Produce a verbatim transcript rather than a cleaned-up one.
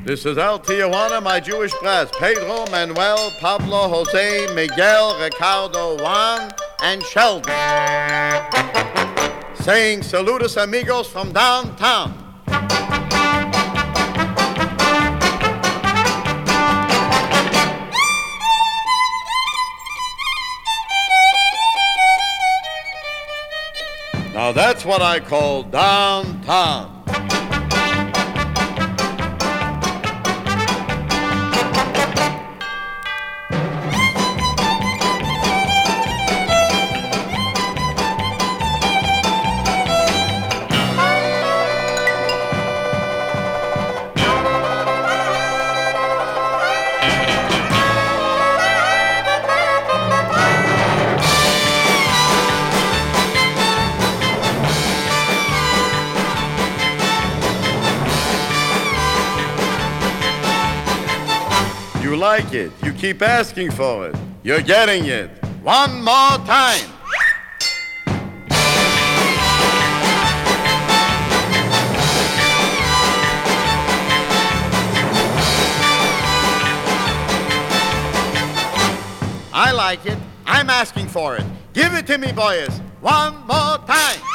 This is El Tijuana, my Jewish brass. Pedro, Manuel, Pablo, Jose, Miguel, Ricardo, Juan, and Sheldon. Saying saludos amigos from downtown. Now that's what I call downtown. You like it. You keep asking for it. You're getting it. One more time. I like it. I'm asking for it. Give it to me, boys. One more time.